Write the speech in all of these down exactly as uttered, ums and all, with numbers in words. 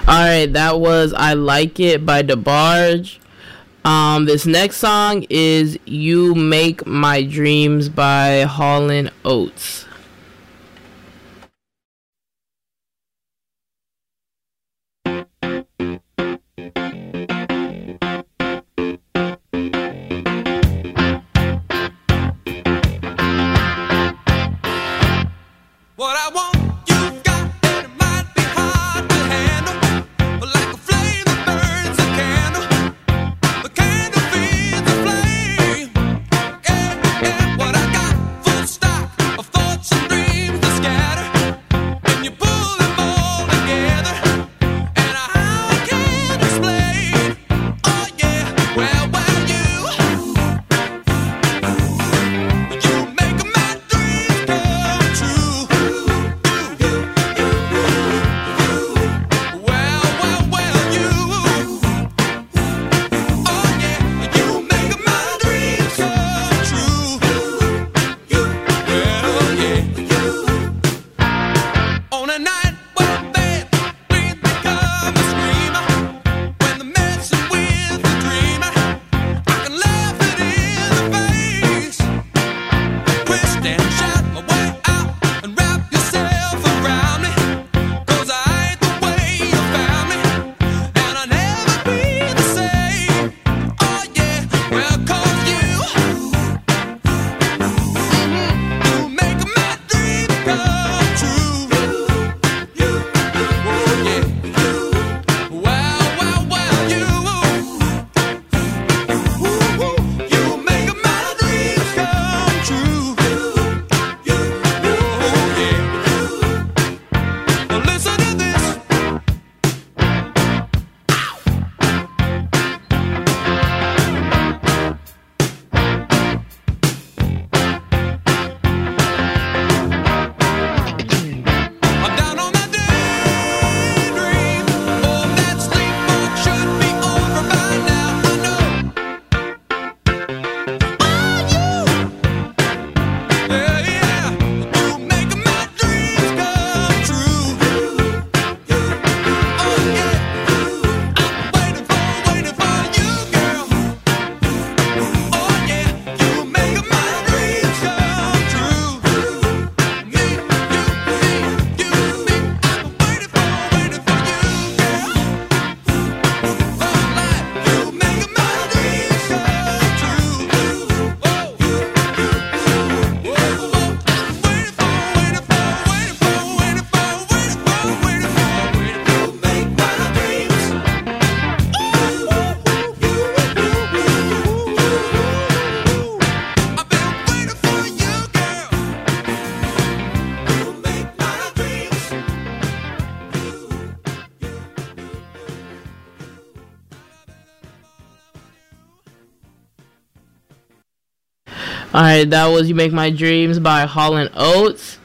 Alright, that was I Like It by DeBarge. Um, this next song is You Make My Dreams by Hall and Oates. What I want, you've got, and it might be hard to handle, but like a flame that burns a candle, the candle feeds the flame. Yeah, yeah, what I got, full stock of thoughts and dreams that scatter, and you pull them all together, and how I can't explain. Oh yeah, well, well, you, you make my dreams come true. Alright, that was You Make My Dreams by Hall and Oates.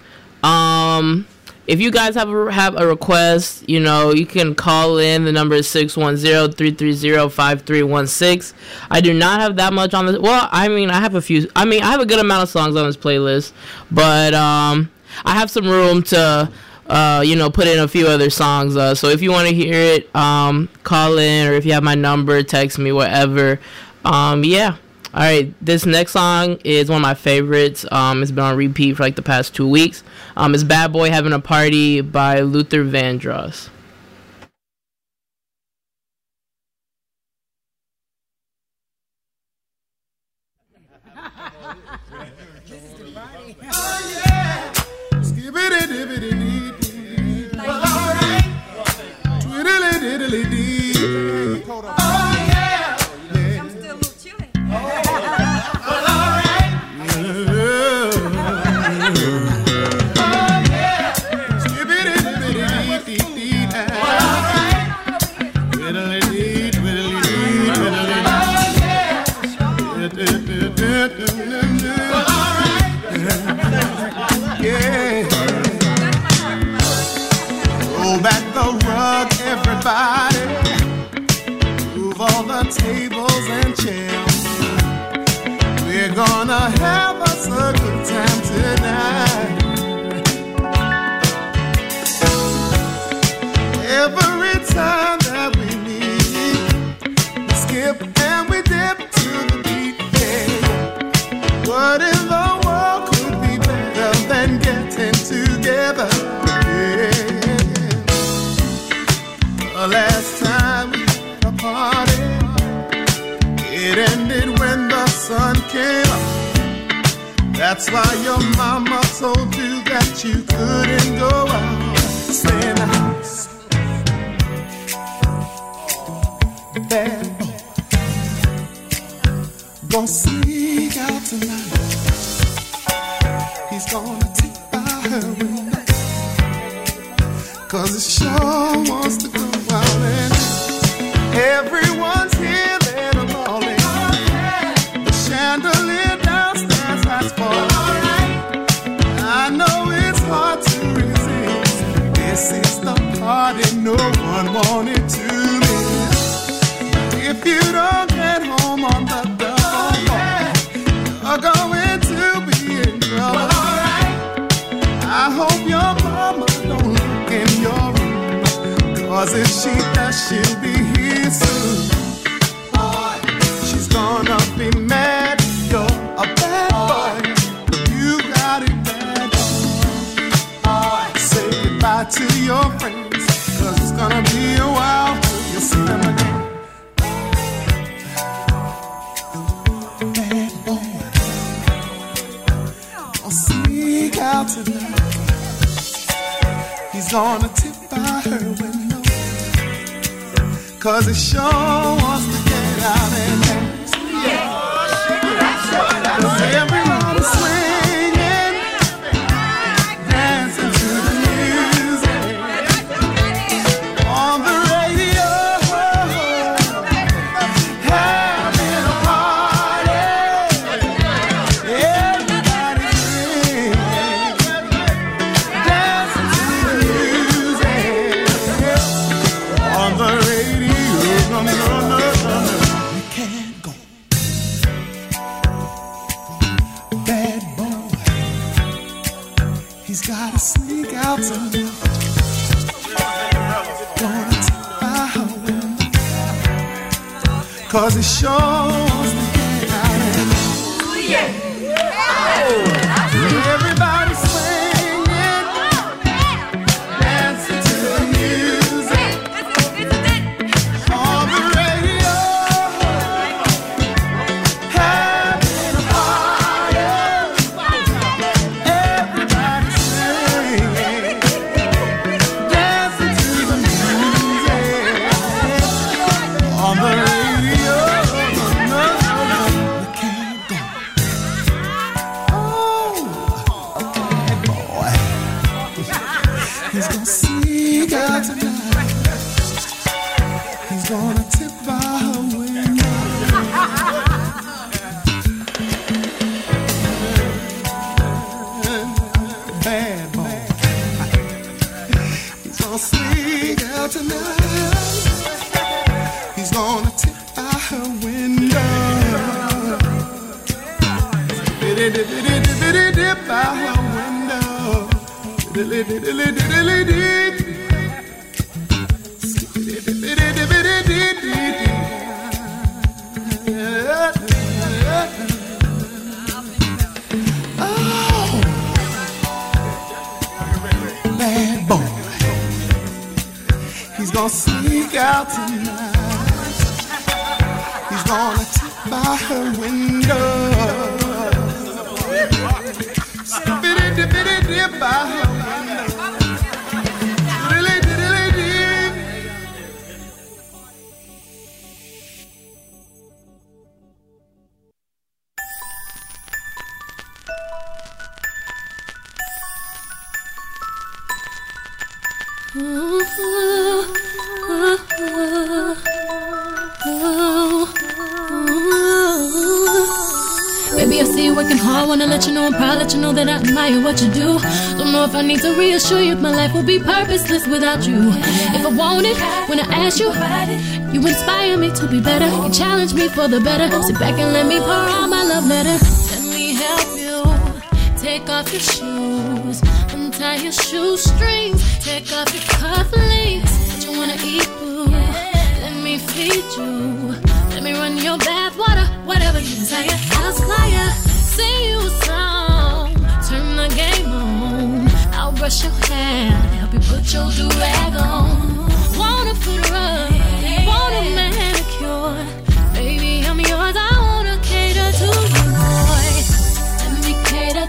Um, if you guys have a, have a request, you know, you can call in. The number is six one zero, three three zero, five three one six. I do not have that much on this. Well, I mean, I have a few. I mean, I have a good amount of songs on this playlist. But um, I have some room to, uh, you know, put in a few other songs. Uh, so if you want to hear it, um, call in. Or if you have my number, text me, whatever. Um, yeah. All right, this next song is one of my favorites. Um, it's been on repeat for like the past two weeks. Um, it's Bad Boy Having a Party by Luther Vandross. That's why your mama told you that you couldn't go out. Stay in the house. Bad boy. Gonna sneak out tonight. He's gonna take by her window. Cause he sure wants to go out and everyone's here, let them all in. The chandelier downstairs has fallen. I know it's hard to resist. This is the party no one wanted to miss. If you don't get home on the double, you're going to be in trouble. I hope your mama don't look in your room, cause if she does, she'll be here soon. Boy, she's gonna be mad. You're a bad boy. You got it bad. Boy, say goodbye to your friends, cause it's gonna be a while till you see them again. Bad boy, I'll sneak out tonight. He's gonna tip by her window, cause he sure wants to get out and dance. Cause everybody's swinging, dancing to the music on the radio, having a party. Everybody's swinging, dancing to the music on the radio. No, no, no, no, no. You can't go. Bad boy, he's gotta sneak out tonight. Gonna take by her window, cause he sure wants to get out and everybody's swinging, dancing to the music on the radio, having a party. Everybody's swinging, dancing to the music on the radio. No, no, no, you can't go. Oh, a bad boy. He's gonna sneak out tonight. He's gonna tip by her window. Bad boy. He's gonna sneak out tonight. He's gonna tip by her window. Dip by her window. Oh, bad boy. He's gonna sneak out tonight. He's gonna tip by her window. Dip by her window. Baby, I see you working hard, wanna let you know I'm proud, let you know that I admire what you do. Don't know if I need to reassure you if my life will be purposeless without you. If I want it, when I ask you, you inspire me to be better. You challenge me for the better. Sit back and let me pour out my love letter. Let me help you. Take off your shoes, untie your shoestrings, take off your cufflinks. What you wanna eat, boo? Let me feed you. Let me run your bath water, whatever you desire. I'll squire, sing you a song, turn the game on. I'll brush your hair, help you put your do-rag on. Want a foot rub, want a manicure. Baby, I'm yours, I wanna cater to you, boy. Let me cater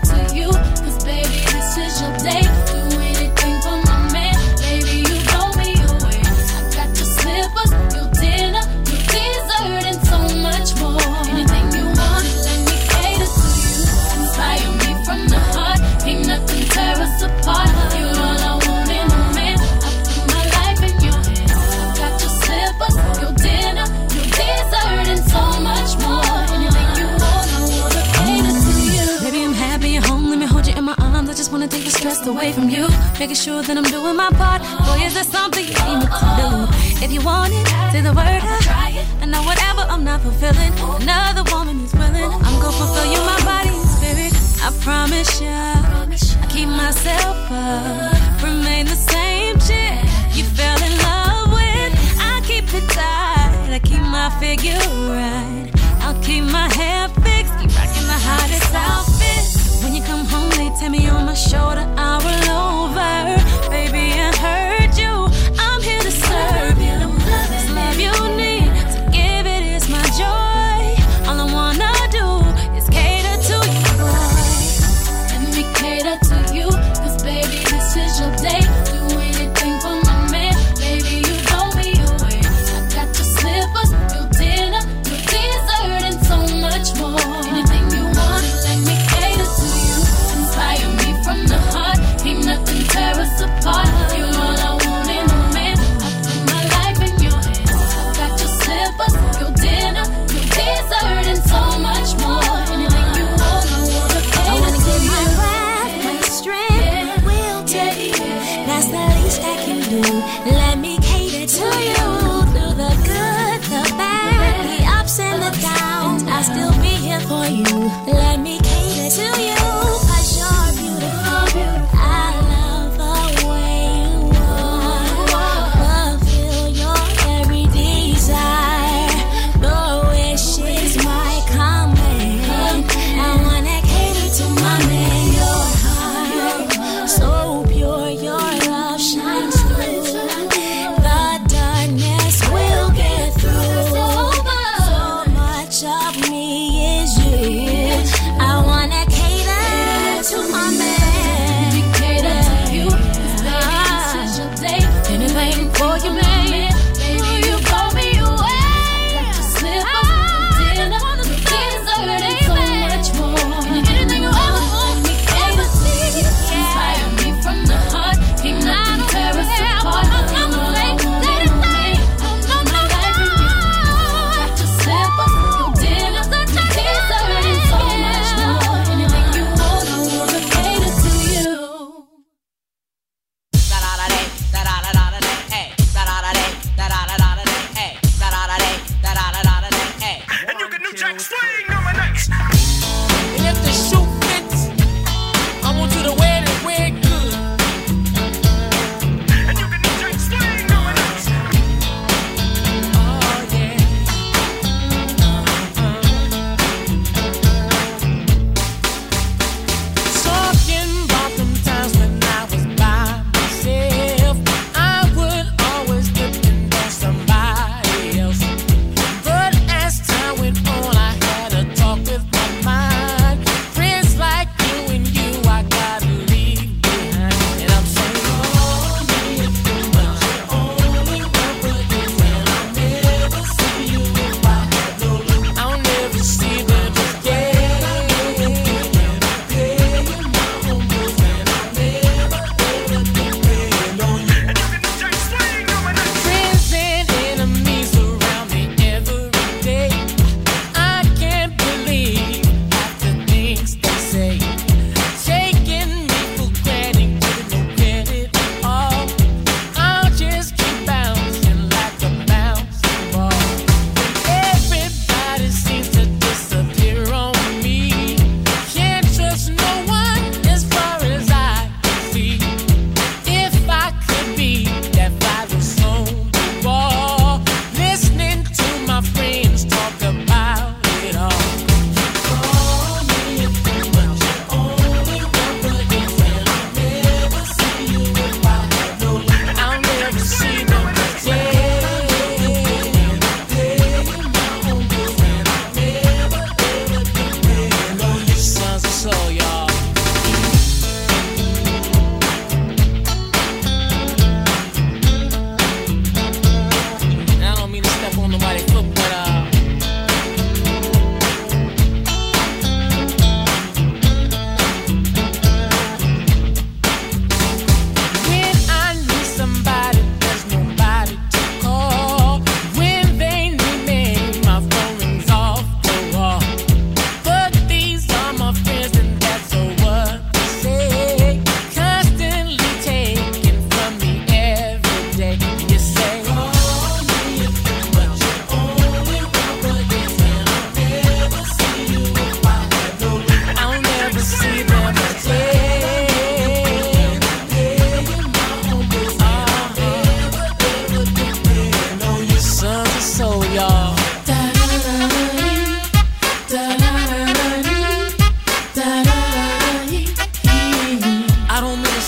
wanna take the stress away from you, making sure that I'm doing my part. Boy, is there something you need me to do? If you want it, say the word. I, I know whatever I'm not fulfilling, another woman is willing. I'm gonna fulfill you, my body and spirit. I promise ya, I keep myself up, remain the same chick you fell in love with. I keep it tight, I keep my figure right. I'll keep my hair fixed, keep rocking the hottest outfit. When you come home, they tell me on my shoulder, I roll over. Baby, I heard you, I'm here to serve you. This love you need, to give it is my joy. All I wanna do is cater to you, boy. Let me cater to you, cause baby, this is your day. Do anything for my man, baby, you blow me away. I got your slippers, your dinner, your dessert, and so much more. Anything you want, let me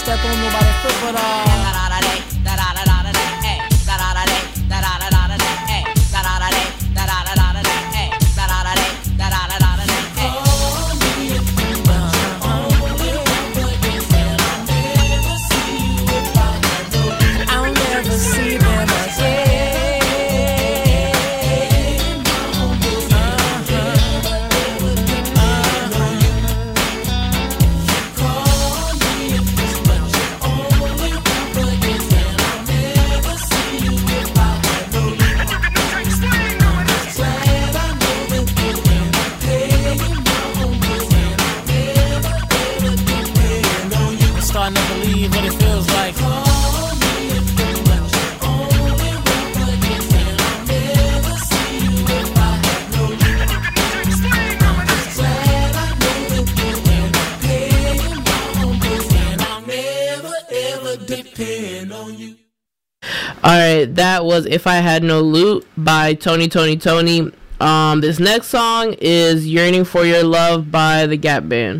step on nobody's foot, but uh. Alright, that was If I Had No Loot by Tony Tony Tony. Um, this next song is Yearning for Your Love by the Gap Band.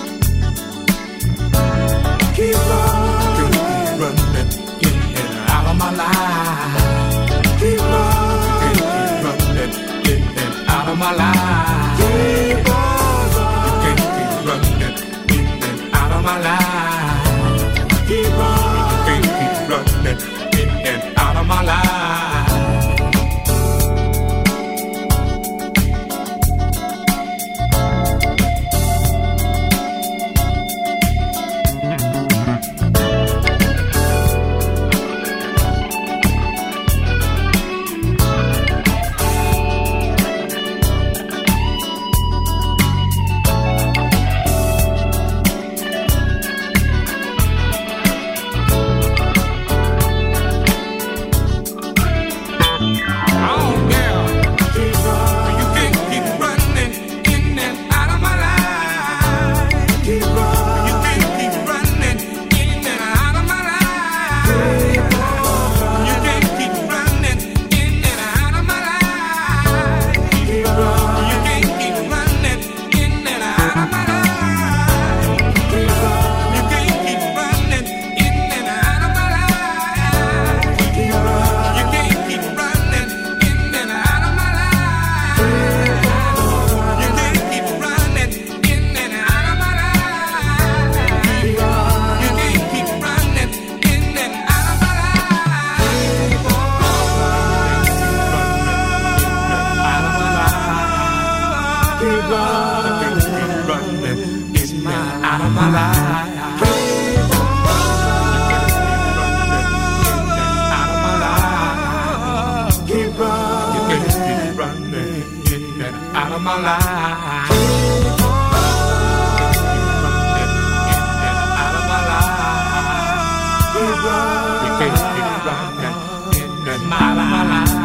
Keep running in and out of my life. Keep running, keep running, get that out of my life. Keep running, you can't keep running, get that out of my life.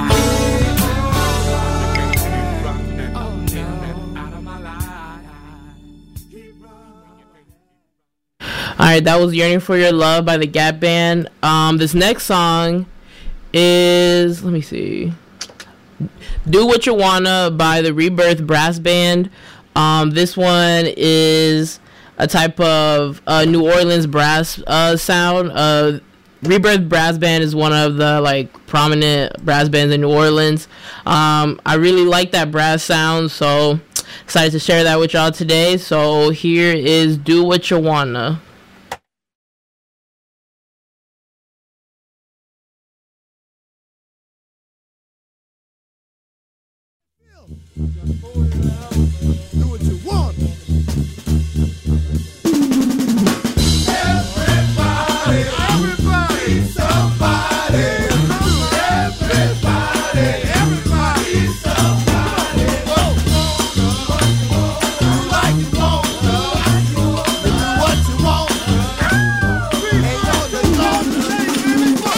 All right, that was "Yearning for Your Love" by the Gap Band. Um, this next song is, let me see, "Do What You Wanna" by the Rebirth Brass Band. Um, this one is a type of uh, New Orleans brass uh, sound. Uh, Rebirth Brass Band is one of the like prominent brass bands in New Orleans. Um, I really like that brass sound, so excited to share that with y'all today. So here is "Do What You Wanna." Do what you want. Everybody, everybody, somebody. Everybody, everybody, somebody. Whoa. Like you want, do what you want. Ain't no delay, baby.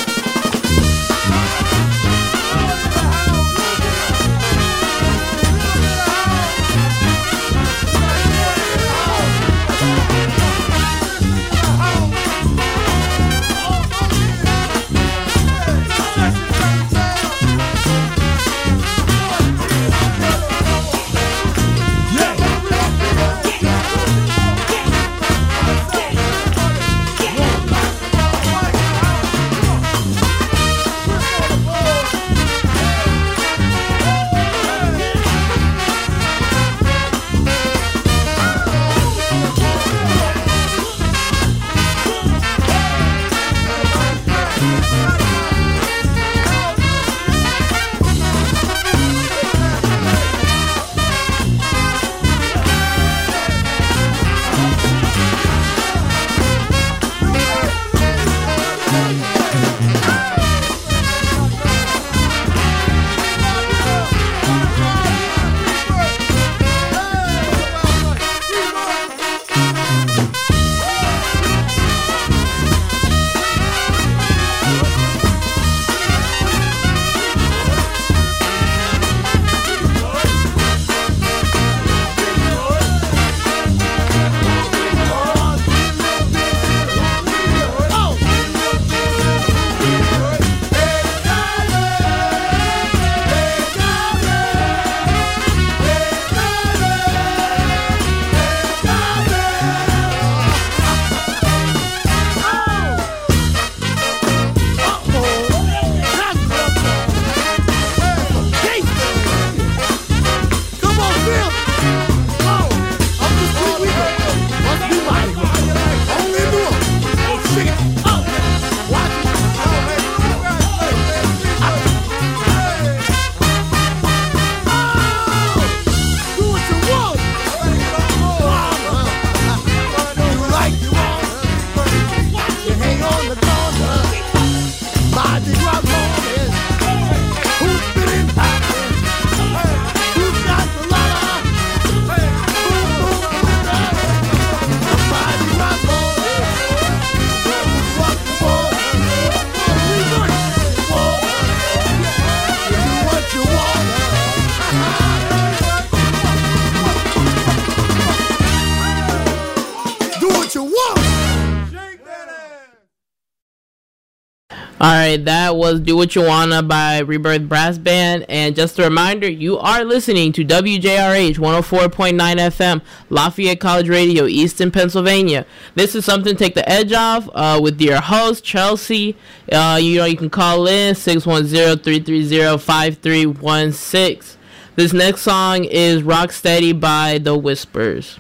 Alright, that was "Do What You Wanna" by Rebirth Brass Band. And just a reminder, you are listening to W J R H one oh four point nine F M, Lafayette College Radio, Easton, Pennsylvania. This is Something to Take the Edge Off uh, with your host, Chelsea. Uh, you know, you can call in six one zero, three three zero, five three one six. This next song is "Rock Steady" by The Whispers.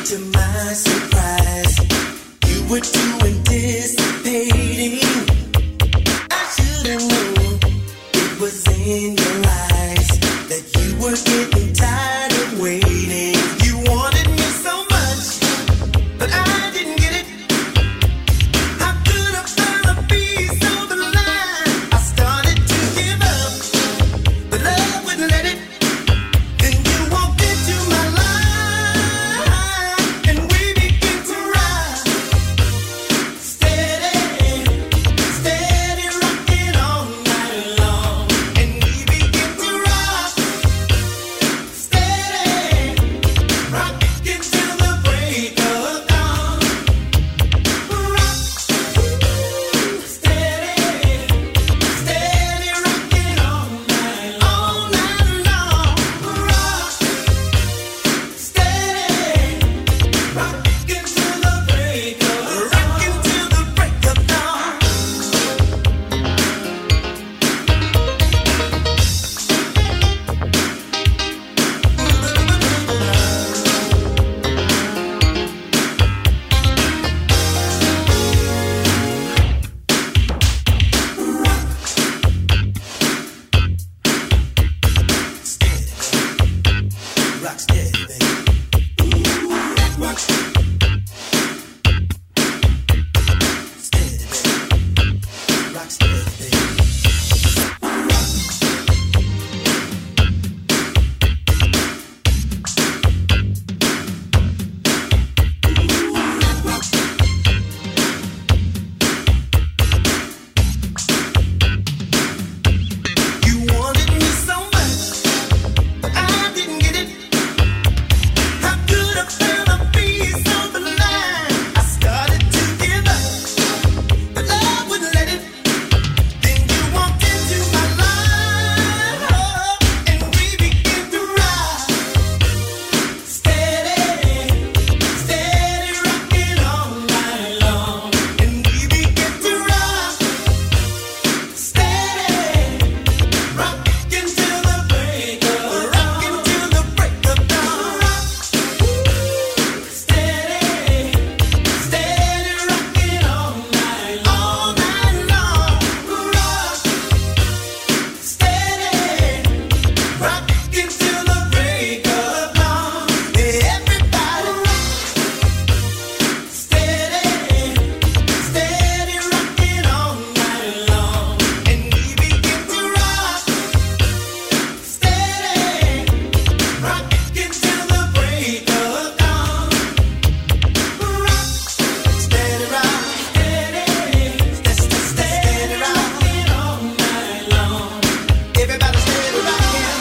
to my surprise, you were too anticipating. I should have known it was in your eyes that you were getting tired of waiting. You wanted me so much, but I didn't get it. How could I find a piece of the line? I started to give up, but love wouldn't let it. Then you walked into my life, and we began to ride. Steady, steady rocking all night long. And we began to rock. Steady, rocking till the break of dawn. Rock, steady, steady rocking all night, all night long. Rock, steady, rocking till the break of rocking till the break of dawn. Rock steady, baby. Rock steady, baby. Rock steady, baby. You wanted me so much, but I didn't get it. How could I find a piece of the line? I started to give up, but love wouldn't let it. Then you walked into my life, and we began to ride. Steady, steady rocking all night long, and we began to rock. Steady, rocking till the break of rocking till the break of dawn. Steady, steady rocking all night, all night long. Rock, steady, rocking till the break of dawn. Everybody rock. Steady, steady rocking all night long, and we begin to rock. Steady, rocking till the break of dawn. Rock, steady rock, steady, steady, steady rocking all night long. Everybody steady rocking.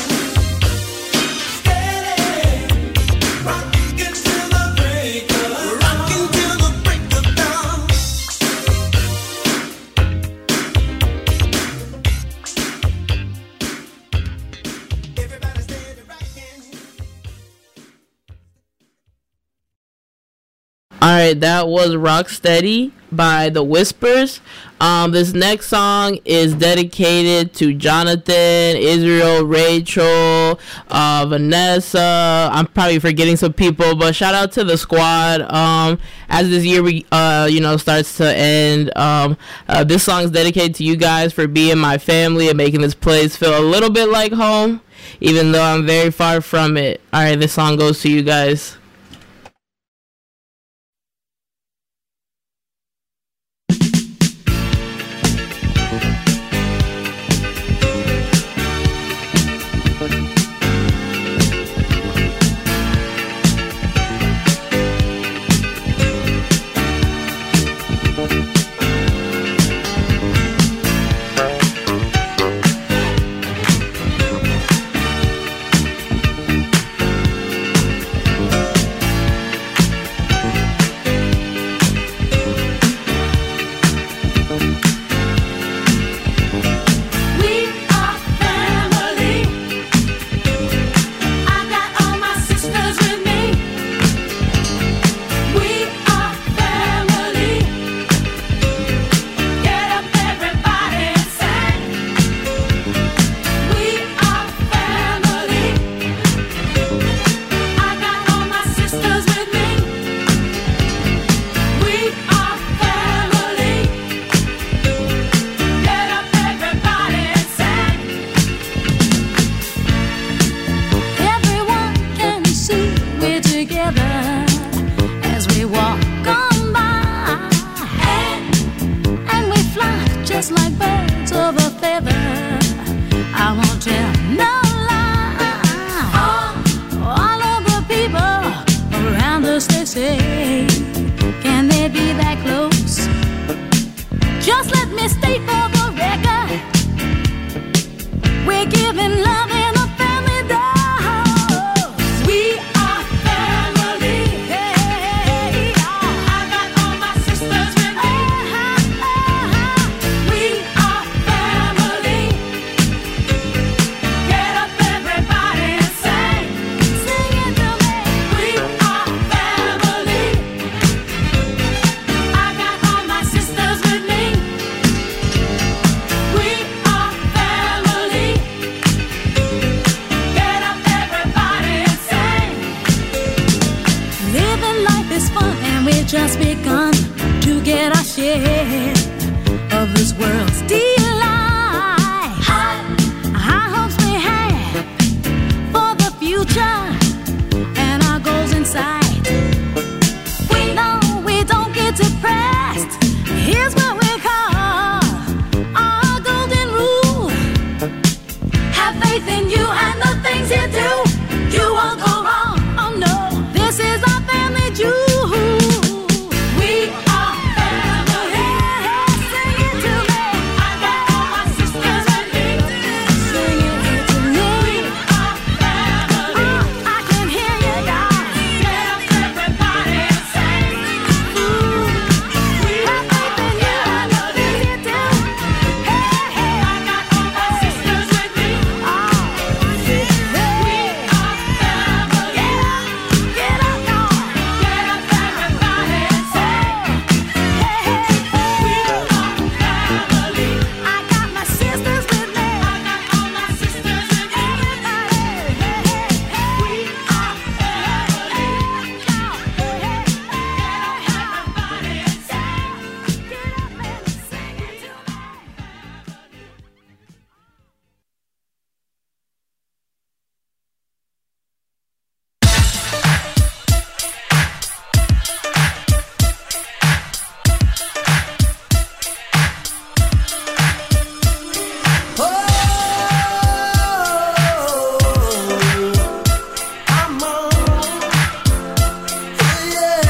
Steady, rocking till the break of rocking till the break of dawn. Everybody steady rocking. All right, that was Rock Steady by The Whispers. Um, this next song is dedicated to Jonathan, Israel, Rachel, uh, Vanessa. I'm probably forgetting some people, but shout out to the squad. Um, as this year we, uh, you know, starts to end, um, uh, this song is dedicated to you guys for being my family and making this place feel a little bit like home, even though I'm very far from it. All right, this song goes to you guys. Steady, together as we walk on by, and we fly just like birds of a feather. I won't tell no lie. All of the people around us, they say, can they be that close? Just let me state for the record, we're giving love in a family dose. We are family. Hey, I got all my sisters with me. We are family. Get up, everybody, and sing. Sing it to me. We are family. I got all my sisters with me. We are family. Get up, everybody, and sing. Living life is fun, and we've just begun to get our share of this world's delight. High hopes we have for the future and our goals in sight. We know we don't get depressed. Here's what we call our golden rule. Have faith in you and the things you do. You won't go wrong. Oh no, this is our family jewel. We are family. Sing it to me. I got all my sisters with me. Sing it to me. We are family. Oh, I can hear you, guys. Get up, everybody, and sing. Ooh, we have faith in you and the things you do. Hey, hey, I got all my sisters with me. Oh, we are family. Get up, get up, y'all. Get up, everybody, and sing. Hey, hey, we are family. I got my sisters with me. I got all my sisters with me. Everybody, hey, hey, we are family. Y'all, hey, hey, get up, everybody, and sing. Get up and sing it to me. I'm on, yeah.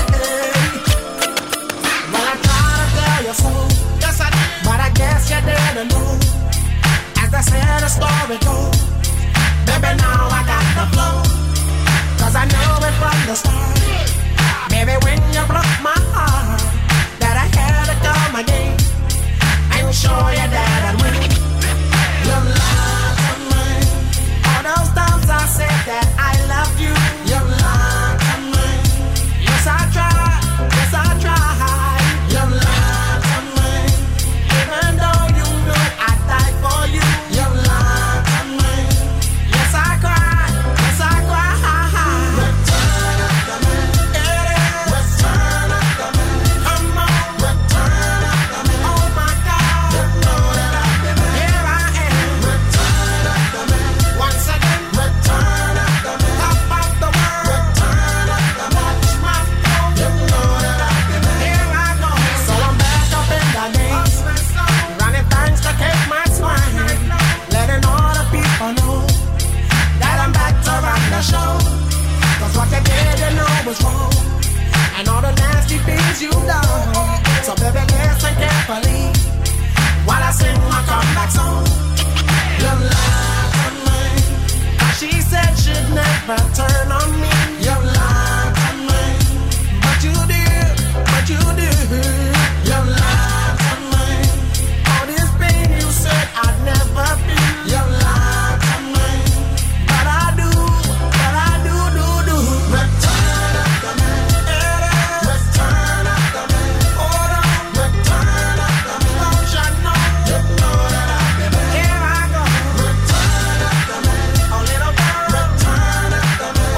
Well, I tried to tell you so, yes I did, but I guess you didn't know. As I said, the story goes, baby, now I got the flow, 'cause I knew it from the start. Baby, when you broke my heart, that I had to come again and show you that I'd win. You lied to me. All those times I said that I loved you, you lied to me. Yes, I tried, yes, I tried. You lied to me. Even though you knew I'd die for you, you lied to me. Yes, I cried, yes, I cried. Return of the man. It is. Return of the man. Come on. Return of the man. Oh my God. You know that I've been there. Here I am. Return of the man. Once again. Return of the man. Top of the world. Return of the man. Watch my flow. You know that I've been there. Here I go. So I'm back up in the game. Running things to keep my swine. Letting all the people know that I'm back to run the show. 'Cause what you did, you know was wrong. And all the nasty things you done. So baby, listen carefully while I sing my comeback song. You lied to me. She said she'd never turn on me. You lied to me. But you did, but you did. You lied to me. All this pain you said I'd never feel. You lied to me. But I do, but I do, do, do. Return of the man. It is. Return of the man. Hold on. Return of the man. Don't you know? You know that I've been there. Here I go. Return of the man. Oh, little girl. Return of the man.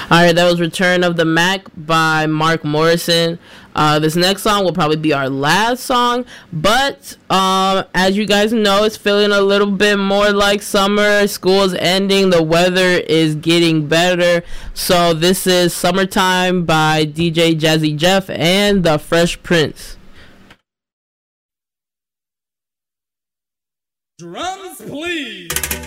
All right, that was Return of the Mac by Mark Morrison. Uh, this next song will probably be our last song, but um, as you guys know, it's feeling a little bit more like summer. School's ending. The weather is getting better. So this is Summertime by D J Jazzy Jeff and the Fresh Prince. Drums, please.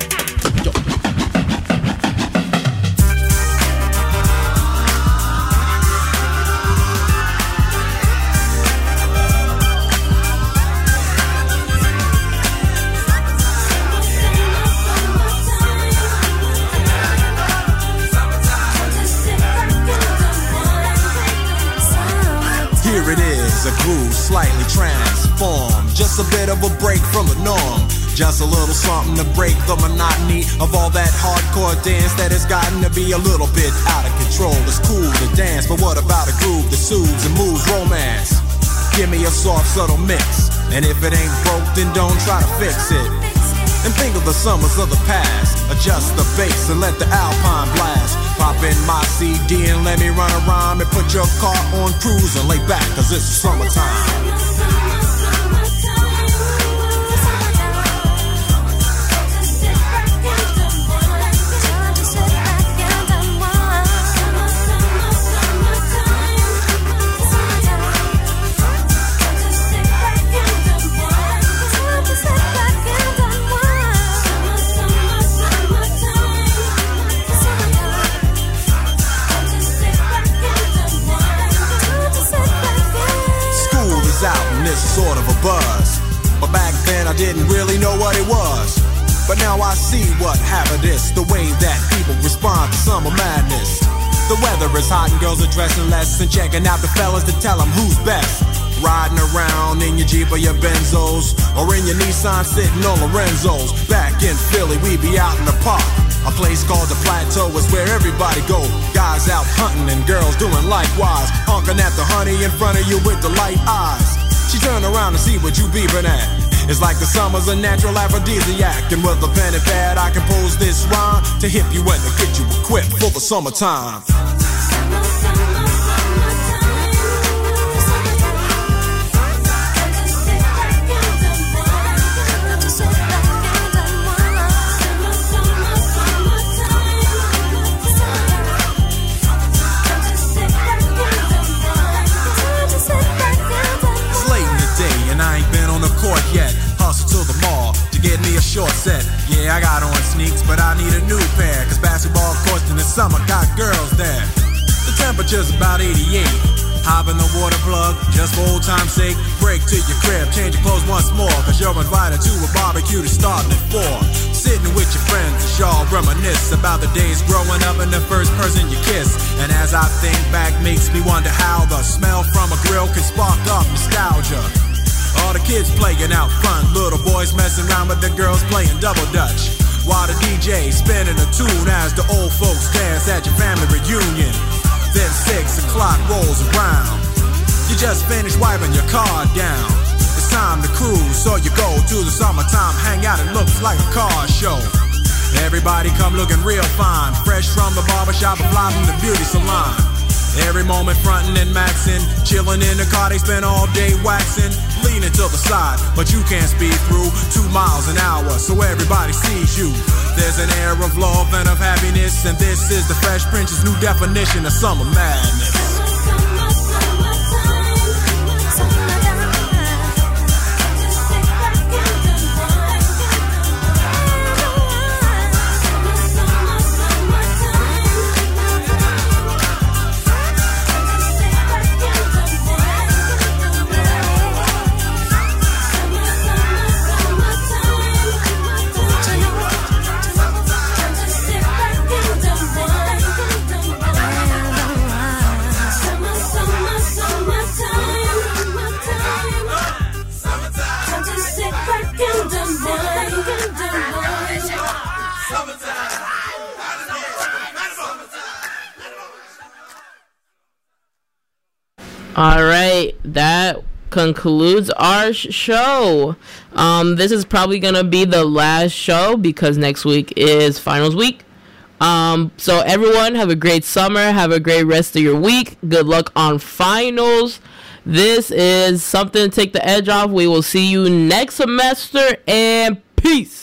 Here it is, a groove slightly transformed. Just a bit of a break from the norm. Just a little something to break the monotony of all that hardcore dance that has gotten to be a little bit out of control. It's cool to dance, but what about a groove that soothes and moves romance? Give me a soft, subtle mix, and if it ain't broke, then don't try to fix it. And think of the summers of the past. Adjust the bass and let the Alpine blast. Pop in my C D and let me run around and put your car on cruise and lay back, cause it's summertime. Sort of a buzz, but back then I didn't really know what it was. But now I see what half of this, the way that people respond to summer madness. The weather is hot and girls are dressing less and checking out the fellas to tell them who's best. Riding around in your Jeep or your Benzos, or in your Nissan sitting on Lorenzo's. Back in Philly, we be out in the park. A place called the Plateau is where everybody go. Guys out hunting and girls doing likewise. Honking at the honey in front of you with the light eyes. She turn around and see what you beeping at. It's like the summer's a natural aphrodisiac. And with a pen and pad I compose this rhyme to hip you and to get you equipped for the summertime. Yet, hustle to the mall to get me a short set. Yeah, I got on sneaks, but I need a new pair, cause basketball courts in the summer got girls there. The temperature's about eighty-eight. Hop in the water plug, just for old time's sake. Break to your crib, change your clothes once more, cause you're invited to a barbecue to start at four. Sitting with your friends, y'all reminisce about the days growing up and the first person you kiss. And as I think back, makes me wonder how the smell from a grill can spark up nostalgia. All the kids playing out front, little boys messing around with the girls playing double dutch. While the D J spinning a tune as the old folks dance at your family reunion. Then six o'clock rolls around. You just finished wiping your car down. It's time to cruise, so you go to the summertime hangout. It looks like a car show. Everybody come looking real fine, fresh from the barbershop or fly from the beauty salon. Every moment frontin' and maxin', chillin' in the car, they spend all day waxin', leaning to the side, but you can't speed through two miles an hour, so everybody sees you. There's an air of love and of happiness, and this is the Fresh Prince's new definition of summer madness. All right, that concludes our sh- show. Um, this is probably gonna be the last show because next week is finals week. Um, so everyone, have a great summer. Have a great rest of your week. Good luck on finals. This is Something to Take the Edge Off. We will see you next semester, and peace.